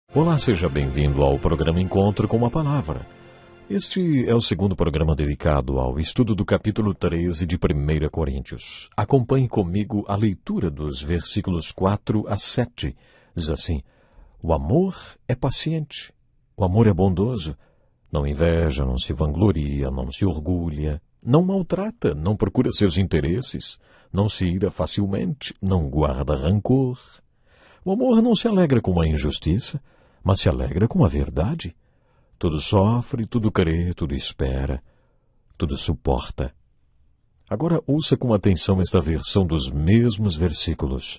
Olá, seja bem-vindo ao programa Encontro com a Palavra. Este é o segundo programa dedicado ao estudo do capítulo 13 de 1 Coríntios. Acompanhe comigo a leitura dos versículos 4 a 7. Diz assim: o amor é paciente, o amor é bondoso, não inveja, não se vangloria, não se orgulha, não maltrata, não procura seus interesses, não se ira facilmente, não guarda rancor. O amor não se alegra com a injustiça, mas se alegra com a verdade. Tudo sofre, tudo crê, tudo espera, tudo suporta. Agora ouça com atenção esta versão dos mesmos versículos.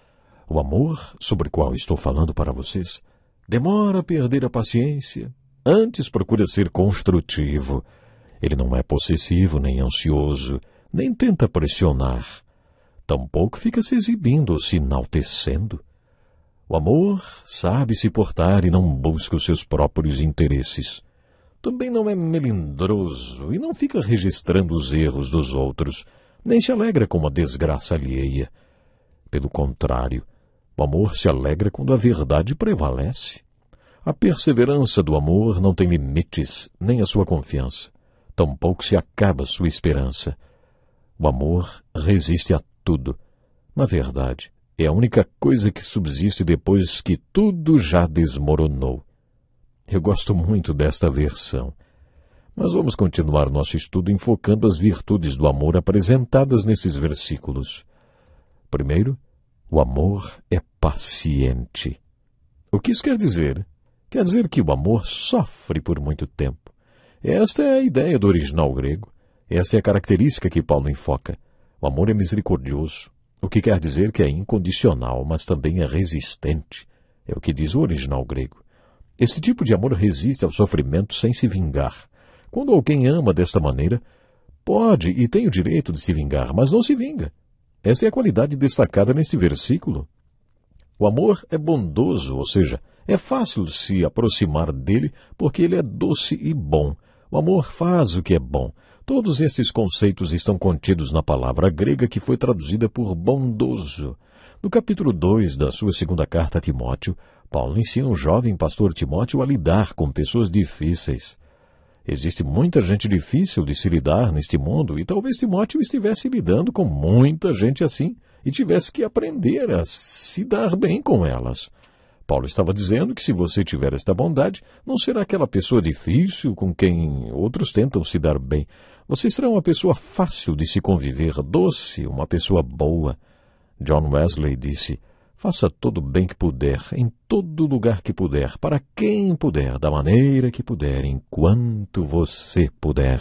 O amor, sobre o qual estou falando para vocês, demora a perder a paciência, antes procura ser construtivo. Ele não é possessivo, nem ansioso, nem tenta pressionar. Tampouco fica se exibindo ou se enaltecendo. O amor sabe se portar e não busca os seus próprios interesses. Também não é melindroso e não fica registrando os erros dos outros, nem se alegra com a desgraça alheia. Pelo contrário, o amor se alegra quando a verdade prevalece. A perseverança do amor não tem limites, nem a sua confiança. Tampouco se acaba sua esperança. O amor resiste a tudo. Na verdade, é a única coisa que subsiste depois que tudo já desmoronou. Eu gosto muito desta versão. Mas vamos continuar nosso estudo enfocando as virtudes do amor apresentadas nesses versículos. Primeiro, o amor é paciente. O que isso quer dizer? Quer dizer que o amor sofre por muito tempo. Esta é a ideia do original grego. Esta é a característica que Paulo enfoca. O amor é misericordioso. O que quer dizer que é incondicional, mas também é resistente. É o que diz o original grego. Esse tipo de amor resiste ao sofrimento sem se vingar. Quando alguém ama desta maneira, pode e tem o direito de se vingar, mas não se vinga. Essa é a qualidade destacada neste versículo. O amor é bondoso, ou seja, é fácil se aproximar dele porque ele é doce e bom. O amor faz o que é bom. Todos esses conceitos estão contidos na palavra grega que foi traduzida por bondoso. No capítulo 2 da sua segunda carta a Timóteo, Paulo ensina o jovem pastor Timóteo a lidar com pessoas difíceis. Existe muita gente difícil de se lidar neste mundo e talvez Timóteo estivesse lidando com muita gente assim e tivesse que aprender a se dar bem com elas. Paulo estava dizendo que se você tiver esta bondade, não será aquela pessoa difícil com quem outros tentam se dar bem. Você será uma pessoa fácil de se conviver, doce, uma pessoa boa. John Wesley disse: faça todo o bem que puder, em todo lugar que puder, para quem puder, da maneira que puder, enquanto você puder.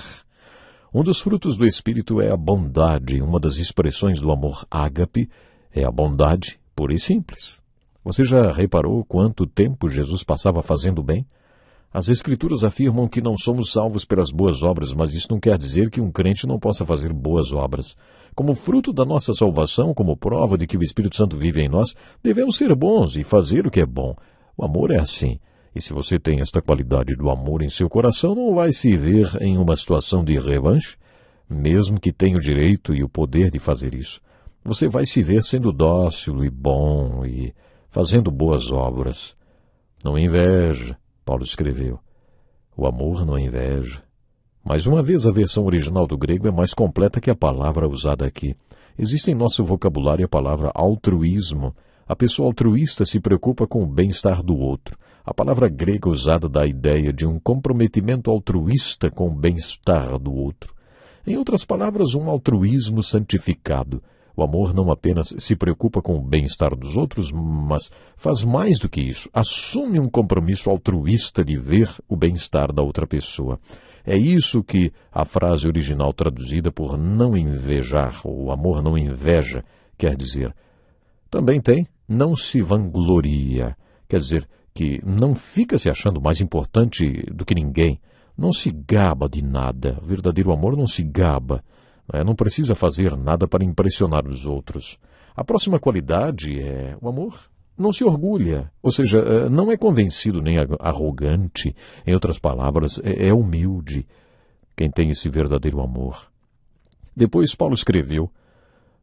Um dos frutos do Espírito é a bondade. Uma das expressões do amor ágape é a bondade pura e simples. Você já reparou quanto tempo Jesus passava fazendo bem? As Escrituras afirmam que não somos salvos pelas boas obras, mas isso não quer dizer que um crente não possa fazer boas obras. Como fruto da nossa salvação, como prova de que o Espírito Santo vive em nós, devemos ser bons e fazer o que é bom. O amor é assim. E se você tem esta qualidade do amor em seu coração, não vai se ver em uma situação de revanche, mesmo que tenha o direito e o poder de fazer isso. Você vai se ver sendo dócil e bom e fazendo boas obras. Não inveja, Paulo escreveu. O amor não inveja. Mais uma vez, a versão original do grego é mais completa que a palavra usada aqui. Existe em nosso vocabulário a palavra altruísmo. A pessoa altruísta se preocupa com o bem-estar do outro. A palavra grega usada dá a ideia de um comprometimento altruísta com o bem-estar do outro. Em outras palavras, um altruísmo santificado. O amor não apenas se preocupa com o bem-estar dos outros, mas faz mais do que isso. Assume um compromisso altruísta de ver o bem-estar da outra pessoa. É isso que a frase original traduzida por não invejar, ou amor não inveja, quer dizer. Também tem não se vangloria, quer dizer que não fica se achando mais importante do que ninguém. Não se gaba de nada. O verdadeiro amor não se gaba. Não precisa fazer nada para impressionar os outros. A próxima qualidade é o amor. Não se orgulha, ou seja, não é convencido nem arrogante. Em outras palavras, é humilde quem tem esse verdadeiro amor. Depois Paulo escreveu: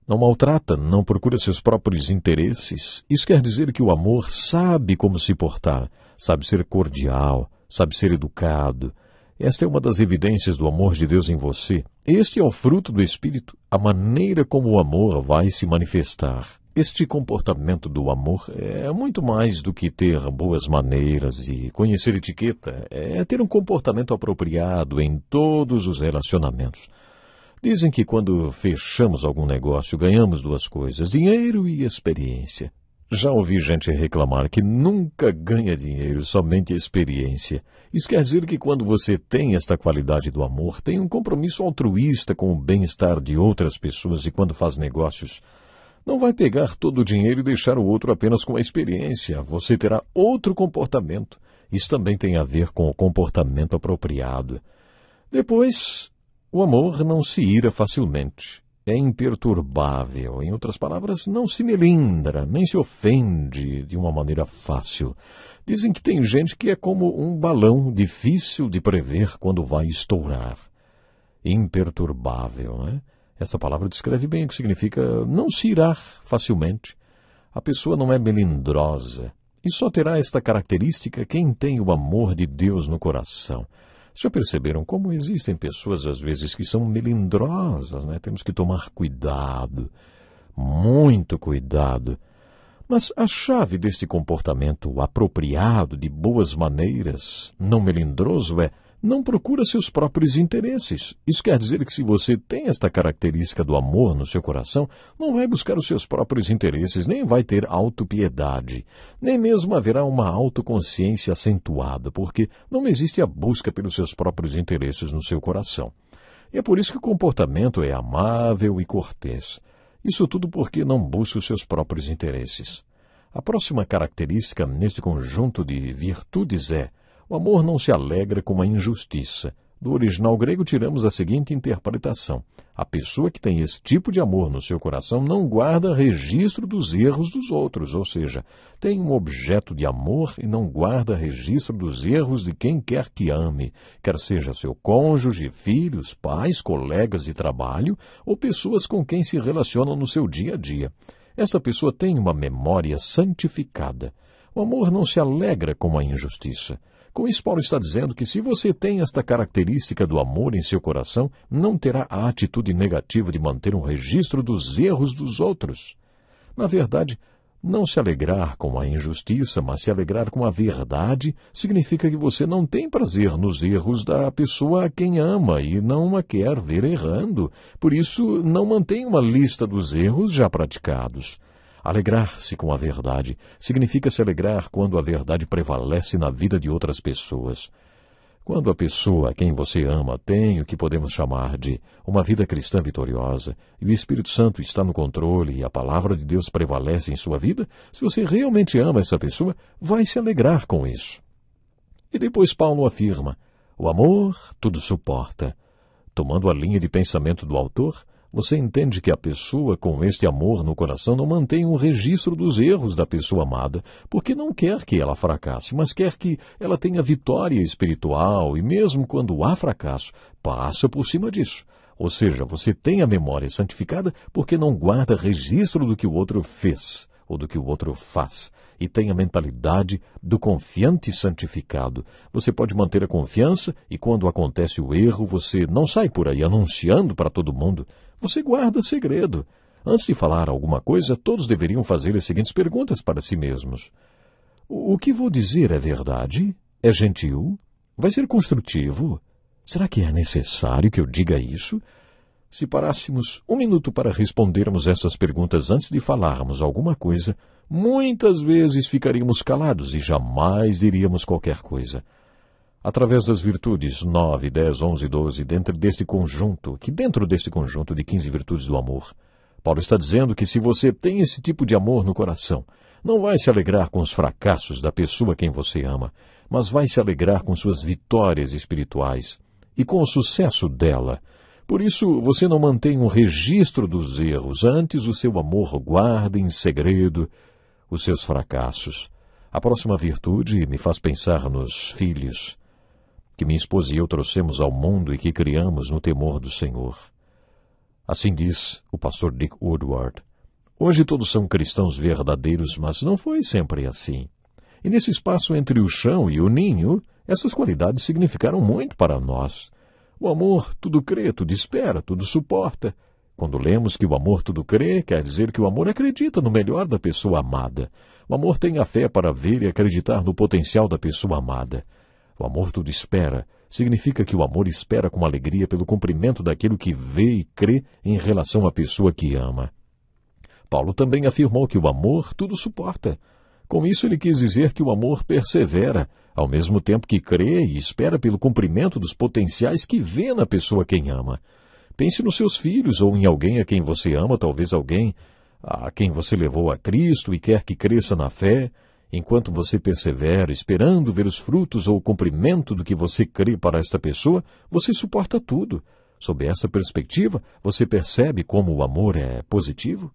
não maltrata, não procura seus próprios interesses. Isso quer dizer que o amor sabe como se portar, sabe ser cordial, sabe ser educado. Esta é uma das evidências do amor de Deus em você. Este é o fruto do Espírito, a maneira como o amor vai se manifestar. Este comportamento do amor é muito mais do que ter boas maneiras e conhecer etiqueta. É ter um comportamento apropriado em todos os relacionamentos. Dizem que quando fechamos algum negócio, ganhamos duas coisas, dinheiro e experiência. Já ouvi gente reclamar que nunca ganha dinheiro, somente experiência. Isso quer dizer que quando você tem esta qualidade do amor, tem um compromisso altruísta com o bem-estar de outras pessoas e quando faz negócios, não vai pegar todo o dinheiro e deixar o outro apenas com a experiência. Você terá outro comportamento. Isso também tem a ver com o comportamento apropriado. Depois, o amor não se ira facilmente. É imperturbável. Em outras palavras, não se melindra, nem se ofende de uma maneira fácil. Dizem que tem gente que é como um balão difícil de prever quando vai estourar. Imperturbável, né? Essa palavra descreve bem o que significa não se irar facilmente. A pessoa não é melindrosa. E só terá esta característica quem tem o amor de Deus no coração. Já perceberam como existem pessoas, às vezes, que são melindrosas, né? Temos que tomar cuidado, muito cuidado. Mas a chave deste comportamento apropriado, de boas maneiras, não melindroso, é não procura seus próprios interesses. Isso quer dizer que se você tem esta característica do amor no seu coração, não vai buscar os seus próprios interesses, nem vai ter autopiedade, nem mesmo haverá uma autoconsciência acentuada, porque não existe a busca pelos seus próprios interesses no seu coração. E é por isso que o comportamento é amável e cortês. Isso tudo porque não busca os seus próprios interesses. A próxima característica neste conjunto de virtudes é: o amor não se alegra com a injustiça. Do original grego tiramos a seguinte interpretação: a pessoa que tem esse tipo de amor no seu coração não guarda registro dos erros dos outros, ou seja, tem um objeto de amor e não guarda registro dos erros de quem quer que ame, quer seja seu cônjuge, filhos, pais, colegas de trabalho ou pessoas com quem se relaciona no seu dia a dia. Essa pessoa tem uma memória santificada. O amor não se alegra com a injustiça. Com isso, Paulo está dizendo que se você tem esta característica do amor em seu coração, não terá a atitude negativa de manter um registro dos erros dos outros. Na verdade, não se alegrar com a injustiça, mas se alegrar com a verdade, significa que você não tem prazer nos erros da pessoa a quem ama e não a quer ver errando. Por isso, não mantém uma lista dos erros já praticados. Alegrar-se com a verdade significa se alegrar quando a verdade prevalece na vida de outras pessoas. Quando a pessoa a quem você ama tem o que podemos chamar de uma vida cristã vitoriosa, e o Espírito Santo está no controle e a palavra de Deus prevalece em sua vida, se você realmente ama essa pessoa, vai se alegrar com isso. E depois Paulo afirma: o amor tudo suporta. Tomando a linha de pensamento do autor, você entende que a pessoa com este amor no coração não mantém um registro dos erros da pessoa amada, porque não quer que ela fracasse, mas quer que ela tenha vitória espiritual e mesmo quando há fracasso, passa por cima disso. Ou seja, você tem a memória santificada porque não guarda registro do que o outro fez ou do que o outro faz. E tem a mentalidade do confiante santificado. Você pode manter a confiança e quando acontece o erro, você não sai por aí anunciando para todo mundo. Você guarda segredo. Antes de falar alguma coisa, todos deveriam fazer as seguintes perguntas para si mesmos. O que vou dizer é verdade? É gentil? Vai ser construtivo? Será que é necessário que eu diga isso? Se parássemos um minuto para respondermos essas perguntas antes de falarmos alguma coisa, muitas vezes ficaríamos calados e jamais diríamos qualquer coisa. Através das virtudes 9, 10, 11 e 12, dentro deste conjunto de 15 virtudes do amor, Paulo está dizendo que se você tem esse tipo de amor no coração, não vai se alegrar com os fracassos da pessoa a quem você ama, mas vai se alegrar com suas vitórias espirituais e com o sucesso dela. Por isso, você não mantém um registro dos erros, antes o seu amor guarda em segredo os seus fracassos. A próxima virtude me faz pensar nos filhos que minha esposa e eu trouxemos ao mundo e que criamos no temor do Senhor. Assim diz o pastor Dick Woodward. Hoje todos são cristãos verdadeiros, mas não foi sempre assim. E nesse espaço entre o chão e o ninho, essas qualidades significaram muito para nós. O amor tudo crê, tudo espera, tudo suporta. Quando lemos que o amor tudo crê, quer dizer que o amor acredita no melhor da pessoa amada. O amor tem a fé para ver e acreditar no potencial da pessoa amada. O amor tudo espera significa que o amor espera com alegria pelo cumprimento daquilo que vê e crê em relação à pessoa que ama. Paulo também afirmou que o amor tudo suporta. Com isso ele quis dizer que o amor persevera, ao mesmo tempo que crê e espera pelo cumprimento dos potenciais que vê na pessoa quem ama. Pense nos seus filhos ou em alguém a quem você ama, talvez alguém a quem você levou a Cristo e quer que cresça na fé. Enquanto você persevera, esperando ver os frutos ou o cumprimento do que você crê para esta pessoa, você suporta tudo. Sob essa perspectiva, você percebe como o amor é positivo?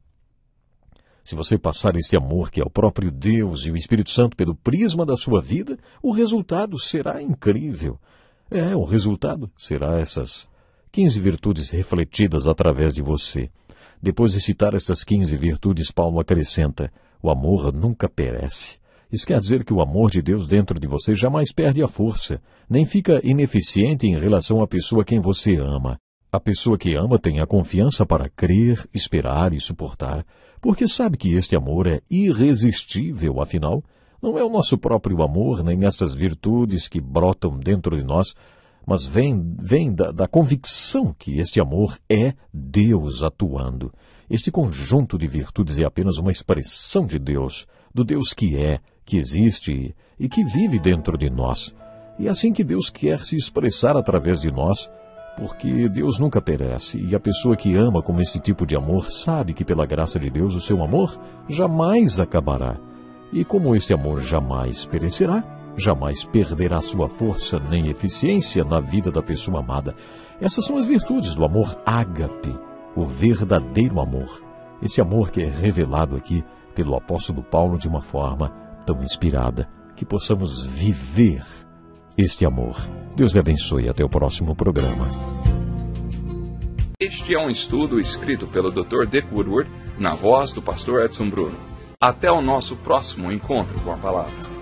Se você passar este amor que é o próprio Deus e o Espírito Santo pelo prisma da sua vida, o resultado será incrível. O resultado será essas 15 virtudes refletidas através de você. Depois de citar estas 15 virtudes, Paulo acrescenta: o amor nunca perece. Isso quer dizer que o amor de Deus dentro de você jamais perde a força, nem fica ineficiente em relação à pessoa a quem você ama. A pessoa que ama tem a confiança para crer, esperar e suportar, porque sabe que este amor é irresistível, afinal, não é o nosso próprio amor, nem essas virtudes que brotam dentro de nós, mas vem da convicção que este amor é Deus atuando. Este conjunto de virtudes é apenas uma expressão de Deus, do Deus que é, que existe e que vive dentro de nós. E é assim que Deus quer se expressar através de nós, porque Deus nunca perece, e a pessoa que ama com esse tipo de amor sabe que pela graça de Deus o seu amor jamais acabará. E como esse amor jamais perecerá, jamais perderá sua força nem eficiência na vida da pessoa amada. Essas são as virtudes do amor ágape, o verdadeiro amor. Esse amor que é revelado aqui pelo apóstolo Paulo de uma forma tão inspirada, que possamos viver este amor. Deus lhe abençoe. Até o próximo programa. Este é um estudo escrito pelo Dr. Dick Woodward, na voz do pastor Edson Bruno. Até o nosso próximo encontro com a palavra.